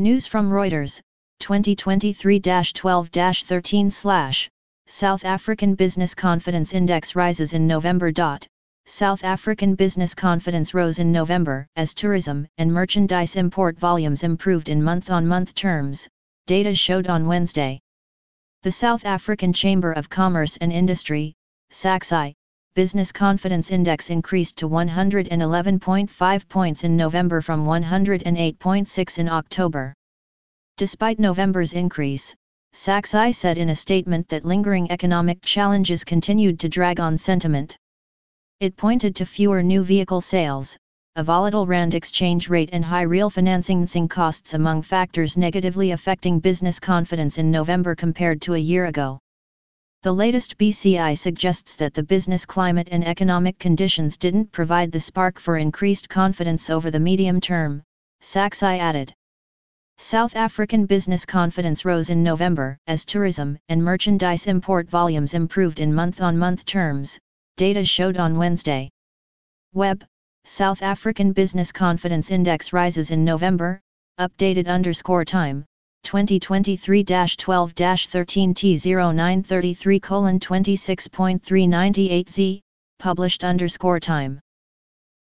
News from Reuters, 2023-12-13/. South African Business Confidence Index rises in November. South African business confidence rose in November as tourism and merchandise import volumes improved in month-on-month terms, data showed on Wednesday. The South African Chamber of Commerce and Industry, SACCI, Business Confidence Index increased to 111.5 points in November from 108.6 in October. Despite November's increase, SACCI said in a statement that lingering economic challenges continued to drag on sentiment. It pointed to fewer new vehicle sales, a volatile rand exchange rate and high real financing costs among factors negatively affecting business confidence in November compared to a year ago. The latest BCI suggests that the business climate and economic conditions didn't provide the spark for increased confidence over the medium term, SACCI added. South African business confidence rose in November as tourism and merchandise import volumes improved in month-on-month terms, data showed on Wednesday. Web, South African Business Confidence Index rises in November, updated _time, 2023-12-13 T0933:26.398Z, published _time.